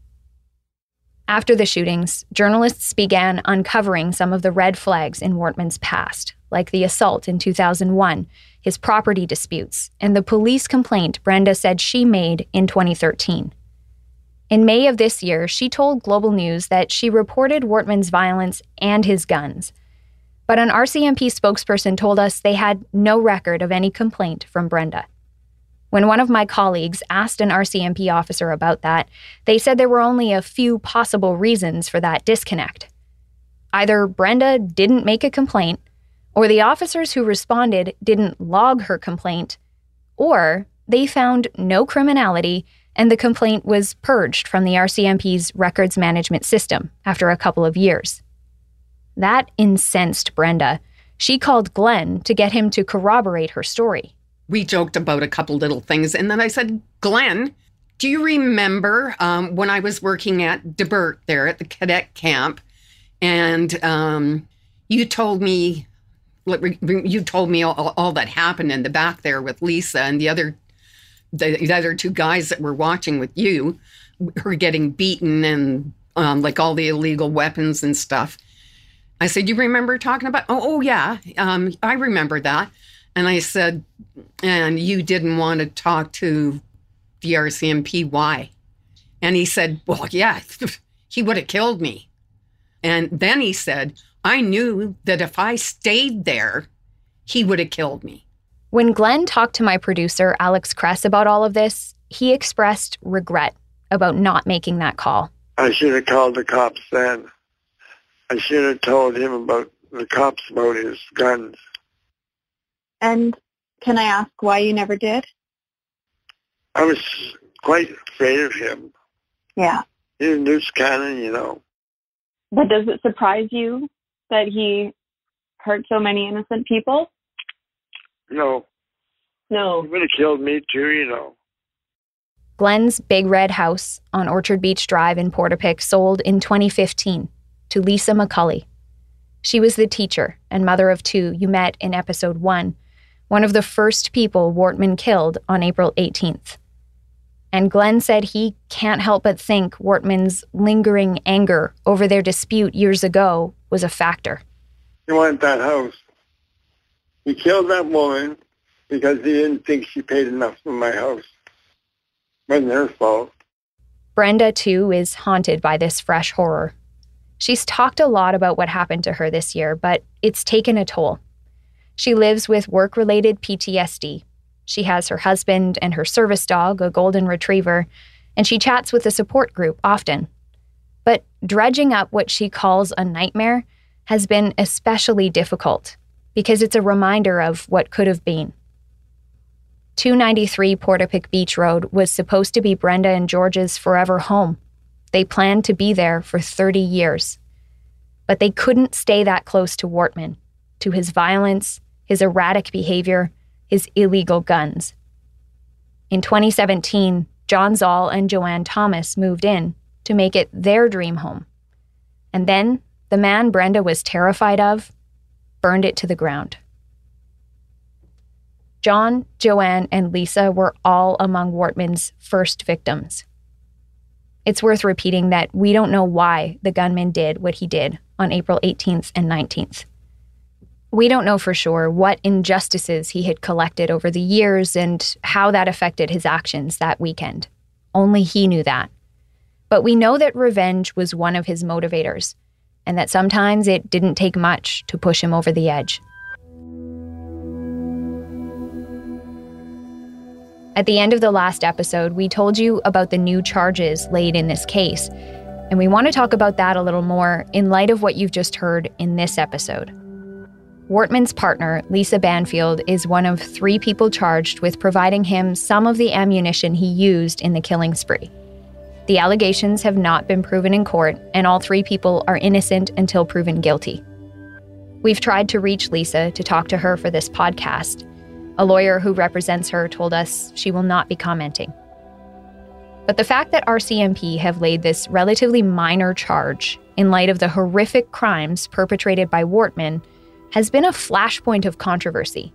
After the shootings, journalists began uncovering some of the red flags in Wortman's past, like the assault in two thousand one, his property disputes, and the police complaint Brenda said she made in twenty thirteen. In May of this year, she told Global News that she reported Wortman's violence and his guns. But an R C M P spokesperson told us they had no record of any complaint from Brenda. When one of my colleagues asked an R C M P officer about that, they said there were only a few possible reasons for that disconnect. Either Brenda didn't make a complaint, or the officers who responded didn't log her complaint, or they found no criminality and the complaint was purged from the R C M P's records management system after a couple of years. That incensed Brenda. She called Glenn to get him to corroborate her story. We joked about a couple little things, and then I said, Glenn, do you remember um, when I was working at De Burt there at the cadet camp, and um, you told me you told me all, all that happened in the back there with Lisa and the other the, the other two guys that were watching with you were getting beaten and um, like all the illegal weapons and stuff. I said, you remember talking about? Oh, oh yeah, um, I remember that. And I said, and you didn't want to talk to the R C M P, why? And he said, well, yeah, he would have killed me. And then he said, I knew that if I stayed there, he would have killed me. When Glenn talked to my producer, Alex Kress, about all of this, he expressed regret about not making that call. I should have called the cops then. I should have told him about the cops about his guns. And can I ask why you never did? I was quite afraid of him. Yeah. He's a loose cannon, you know. But does it surprise you that he hurt so many innocent people? No. No. He would have killed me too, you know. Glenn's big red house on Orchard Beach Drive in Portapique sold in twenty fifteen to Lisa McCulley. She was the teacher and mother of two you met in episode one, one of the first people Wortman killed on April eighteenth. And Glenn said he can't help but think Wortman's lingering anger over their dispute years ago was a factor. He wanted that house. He killed that woman because he didn't think she paid enough for my house. It wasn't her fault. Brenda, too, is haunted by this fresh horror. She's talked a lot about what happened to her this year, but it's taken a toll. She lives with work-related P T S D. She has her husband and her service dog, a golden retriever, and she chats with the support group often. But dredging up what she calls a nightmare has been especially difficult because it's a reminder of what could have been. two ninety-three Portapique Beach Road was supposed to be Brenda and George's forever home. They planned to be there for thirty years. But they couldn't stay that close to Wortman, to his violence, his erratic behavior, his illegal guns. In twenty seventeen, John Zoll and Joanne Thomas moved in to make it their dream home. And then the man Brenda was terrified of burned it to the ground. John, Joanne, and Lisa were all among Wortman's first victims. It's worth repeating that we don't know why the gunman did what he did on April eighteenth and nineteenth. We don't know for sure what injustices he had collected over the years and how that affected his actions that weekend. Only he knew that. But we know that revenge was one of his motivators, and that sometimes it didn't take much to push him over the edge. At the end of the last episode, we told you about the new charges laid in this case, and we want to talk about that a little more in light of what you've just heard in this episode. Wortman's partner, Lisa Banfield, is one of three people charged with providing him some of the ammunition he used in the killing spree. The allegations have not been proven in court, and all three people are innocent until proven guilty. We've tried to reach Lisa to talk to her for this podcast. A lawyer who represents her told us she will not be commenting. But the fact that R C M P have laid this relatively minor charge in light of the horrific crimes perpetrated by Wortman has been a flashpoint of controversy.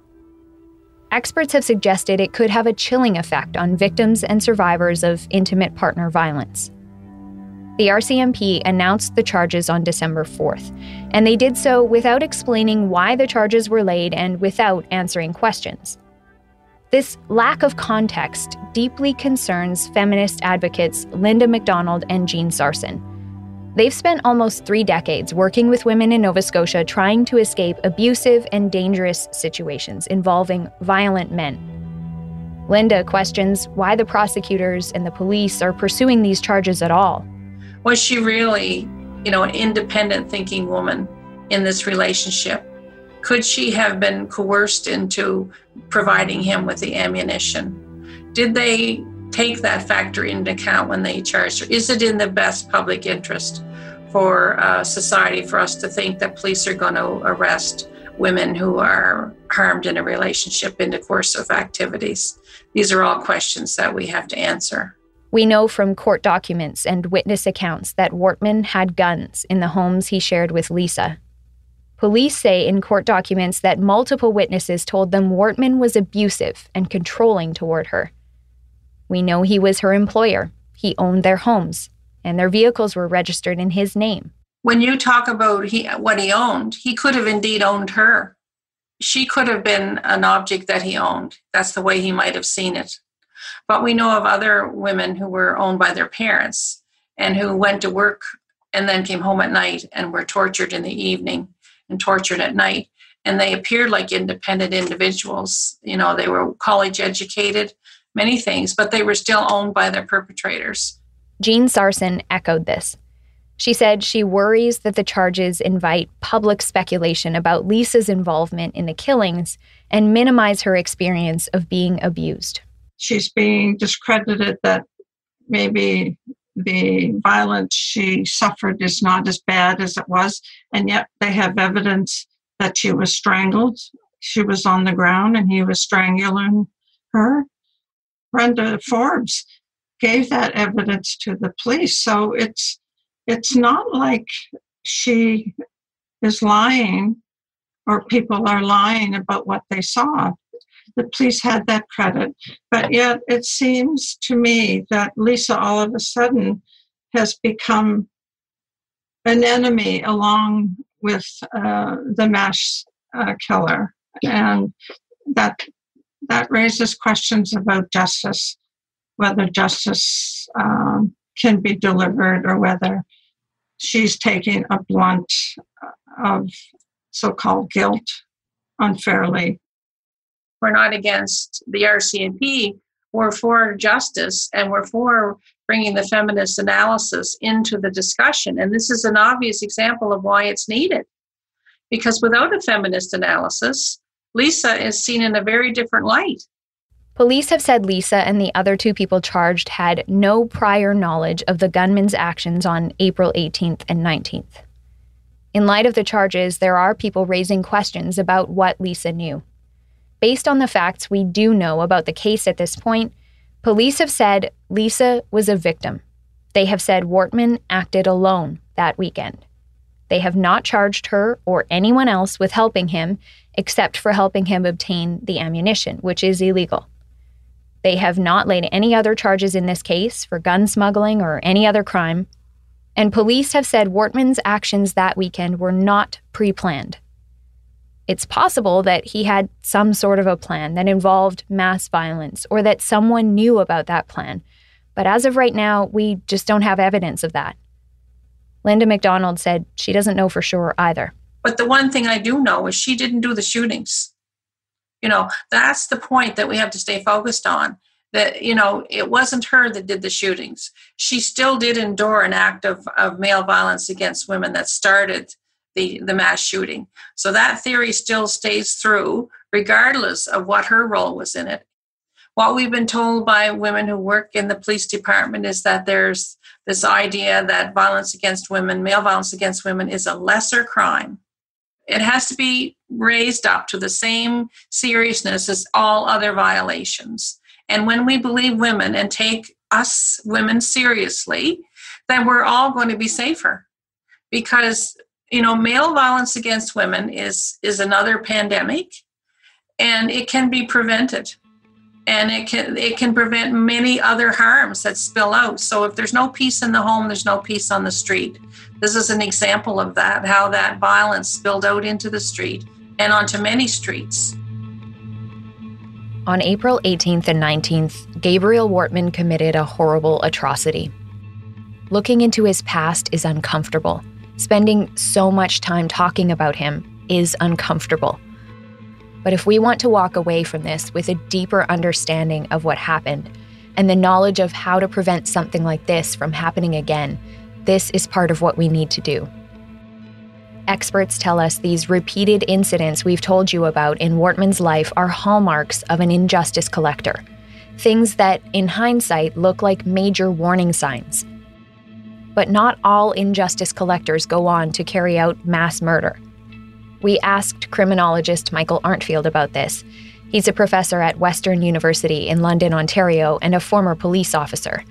Experts have suggested it could have a chilling effect on victims and survivors of intimate partner violence. The R C M P announced the charges on December fourth, and they did so without explaining why the charges were laid and without answering questions. This lack of context deeply concerns feminist advocates Linda McDonald and Jean Sarson. They've spent almost three decades working with women in Nova Scotia trying to escape abusive and dangerous situations involving violent men. Linda questions why the prosecutors and the police are pursuing these charges at all. Was she really, you know, an independent thinking woman in this relationship? Could she have been coerced into providing him with the ammunition? Did they take that factor into account when they charged her? Is it in the best public interest for uh, society for us to think that police are going to arrest women who are harmed in a relationship in the course of activities? These are all questions that we have to answer. We know from court documents and witness accounts that Wortman had guns in the homes he shared with Lisa. Police say in court documents that multiple witnesses told them Wortman was abusive and controlling toward her. We know he was her employer. He owned their homes, and their vehicles were registered in his name. When you talk about he, what he owned, he could have indeed owned her. She could have been an object that he owned. That's the way he might have seen it. But we know of other women who were owned by their parents and who went to work and then came home at night and were tortured in the evening and tortured at night. And they appeared like independent individuals. You know, they were college educated, many things, but they were still owned by their perpetrators. Jean Sarson echoed this. She said she worries that the charges invite public speculation about Lisa's involvement in the killings and minimize her experience of being abused. She's being discredited that maybe the violence she suffered is not as bad as it was, and yet they have evidence that she was strangled. She was on the ground and he was strangling her. Brenda Forbes gave that evidence to the police, so it's it's not like she is lying or people are lying about what they saw. The police had that credit, but yet it seems to me that Lisa all of a sudden has become an enemy along with uh, the mass uh, killer, and that that raises questions about justice, whether justice um, can be delivered or whether she's taking a blunt of so-called guilt unfairly. We're not against the R C M P. We're for justice, and we're for bringing the feminist analysis into the discussion. And this is an obvious example of why it's needed. Because without a feminist analysis, Lisa is seen in a very different light. Police have said Lisa and the other two people charged had no prior knowledge of the gunman's actions on April eighteenth and nineteenth. In light of the charges, there are people raising questions about what Lisa knew. Based on the facts we do know about the case at this point, police have said Lisa was a victim. They have said Wortman acted alone that weekend. They have not charged her or anyone else with helping him, except for helping him obtain the ammunition, which is illegal. They have not laid any other charges in this case for gun smuggling or any other crime. And police have said Wortman's actions that weekend were not pre-planned. It's possible that he had some sort of a plan that involved mass violence or that someone knew about that plan. But as of right now, we just don't have evidence of that. Linda McDonald said she doesn't know for sure either. But the one thing I do know is she didn't do the shootings. You know, that's the point that we have to stay focused on. That, you know, it wasn't her that did the shootings. She still did endure an act of, of male violence against women that started the, the mass shooting. So that theory still stays through, regardless of what her role was in it. What we've been told by women who work in the police department is that there's this idea that violence against women, male violence against women, is a lesser crime. It has to be raised up to the same seriousness as all other violations. And when we believe women and take us women seriously, then we're all going to be safer. Because, you know, male violence against women is, is another pandemic, and it can be prevented. And it can it can prevent many other harms that spill out. So if there's no peace in the home, there's no peace on the street. This is an example of that, how that violence spilled out into the street and onto many streets. On April eighteenth and nineteenth, Gabriel Wortman committed a horrible atrocity. Looking into his past is uncomfortable. Spending so much time talking about him is uncomfortable. But if we want to walk away from this with a deeper understanding of what happened and the knowledge of how to prevent something like this from happening again, this is part of what we need to do. Experts tell us these repeated incidents we've told you about in Wortman's life are hallmarks of an injustice collector. Things that, in hindsight, look like major warning signs. But not all injustice collectors go on to carry out mass murder. We asked criminologist Michael Arntfield about this. He's a professor at Western University in London, Ontario, and a former police officer.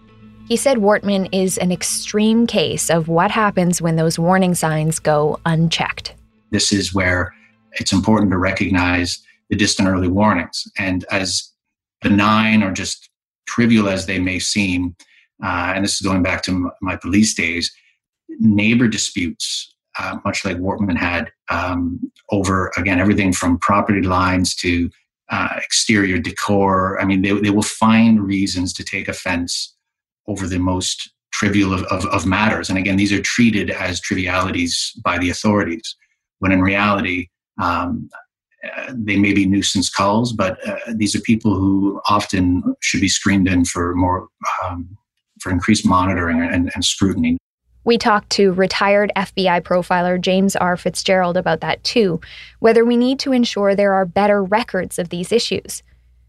He said Wortman is an extreme case of what happens when those warning signs go unchecked. This is where it's important to recognize the distant early warnings. And as benign or just trivial as they may seem, uh, and this is going back to m- my police days, neighbor disputes, Uh, much like Wortman had, um, over, again, everything from property lines to uh, exterior decor. I mean, they, they will find reasons to take offense over the most trivial of, of, of matters. And again, these are treated as trivialities by the authorities, when in reality, um, uh, they may be nuisance calls, but uh, these are people who often should be screened in for more, um, for increased monitoring and, and scrutiny. We talked to retired F B I profiler James R. Fitzgerald about that too, whether we need to ensure there are better records of these issues.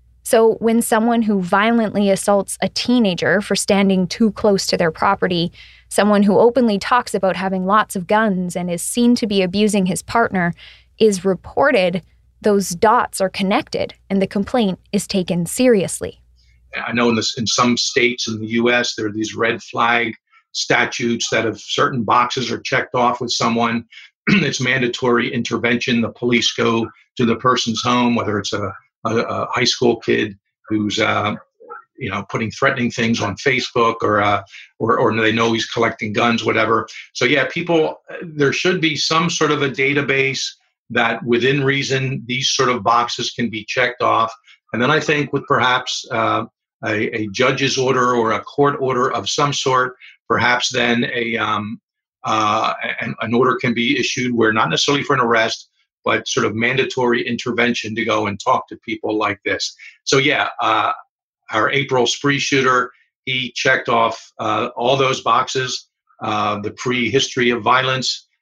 So when someone who violently assaults a teenager for standing too close to their property, someone who openly talks about having lots of guns and is seen to be abusing his partner, is reported, those dots are connected and the complaint is taken seriously. I know in, this, in some states in the U S there are these red flag statutes that if certain boxes are checked off with someone, it's mandatory intervention. The police go to the person's home, whether it's a, a, a high school kid who's, uh, you know, putting threatening things on Facebook, or, uh, or or they know he's collecting guns, whatever. So yeah, people, there should be some sort of a database that within reason, these sort of boxes can be checked off. And then I think with perhaps uh, a, a judge's order or a court order of some sort, perhaps then a um, uh, an, an order can be issued where not necessarily for an arrest, but sort of mandatory intervention to go and talk to people like this. So yeah, uh, our April spree shooter, he checked off uh, all those boxes, uh, the pre-history of violence,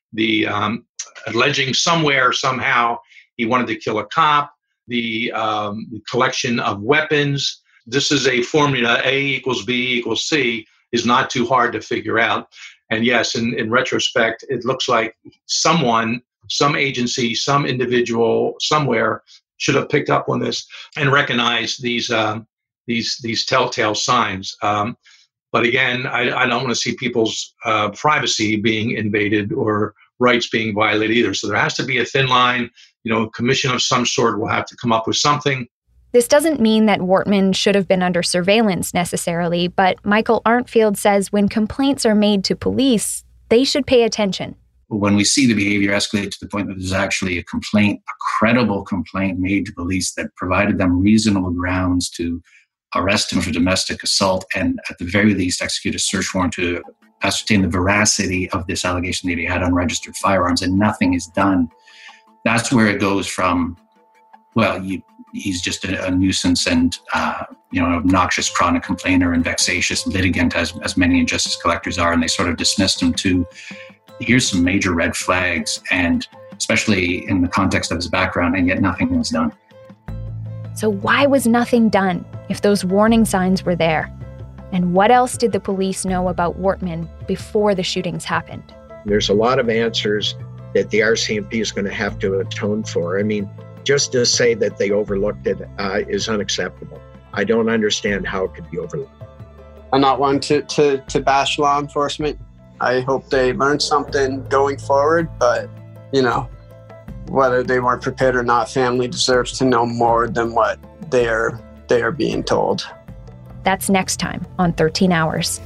the um, alleging somewhere, somehow, he wanted to kill a cop, the, um, the collection of weapons. This is a formula, A equals B equals C, is not too hard to figure out. And yes, in, in retrospect, it looks like someone, some agency, some individual somewhere should have picked up on this and recognized these um, these these telltale signs. Um, but again, I, I don't want to see people's uh, privacy being invaded or rights being violated either. So there has to be a thin line. You know, a commission of some sort will have to come up with something. This doesn't mean that Wortman should have been under surveillance necessarily, but Michael Arntfield says when complaints are made to police, they should pay attention. When we see the behavior escalate to the point that there's actually a complaint, a credible complaint made to police that provided them reasonable grounds to arrest him for domestic assault and at the very least execute a search warrant to ascertain the veracity of this allegation that he had unregistered firearms, and nothing is done, that's where it goes from, well, you he's just a, a nuisance and, uh, you know, an obnoxious chronic complainer and vexatious litigant, as, as many injustice collectors are, and they sort of dismissed him to, here's some major red flags, and especially in the context of his background, and yet nothing was done. So why was nothing done if those warning signs were there? And what else did the police know about Wortman before the shootings happened? There's a lot of answers that the R C M P is going to have to atone for. I mean, just to say that they overlooked it uh, is unacceptable. I don't understand how it could be overlooked. I'm not one to, to, to bash law enforcement. I hope they learn something going forward, but, you know, whether they weren't prepared or not, family deserves to know more than what they are, they are being told. That's next time on thirteen hours.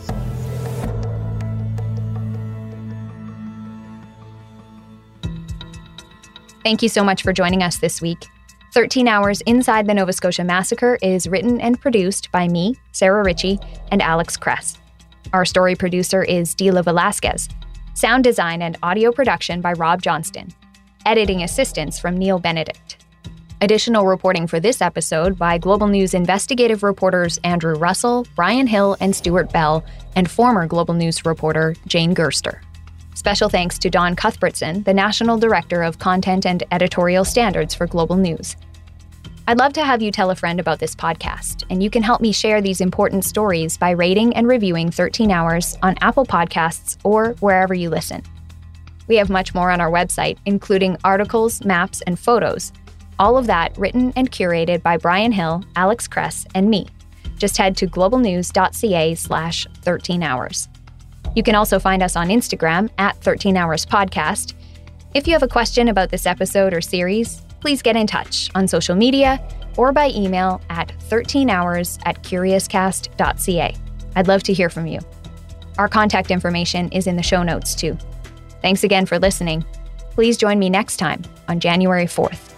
Thank you so much for joining us this week. thirteen Hours Inside the Nova Scotia Massacre is written and produced by me, Sarah Ritchie, and Alex Kress. Our story producer is Dila Velasquez. Sound design and audio production by Rob Johnston. Editing assistance from Neil Benedict. Additional reporting for this episode by Global News investigative reporters Andrew Russell, Brian Hill, and Stuart Bell, and former Global News reporter Jane Gerster. Special thanks to Don Cuthbertson, the National Director of Content and Editorial Standards for Global News. I'd love to have you tell a friend about this podcast, and you can help me share these important stories by rating and reviewing thirteen Hours on Apple Podcasts or wherever you listen. We have much more on our website, including articles, maps, and photos. All of that written and curated by Brian Hill, Alex Kress, and me. Just head to globalnews.ca slash 13 hours. You can also find us on Instagram at thirteen hours podcast. If you have a question about this episode or series, please get in touch on social media or by email at thirteen hours at curiouscast dot c a. I'd love to hear from you. Our contact information is in the show notes too. Thanks again for listening. Please join me next time on January fourth.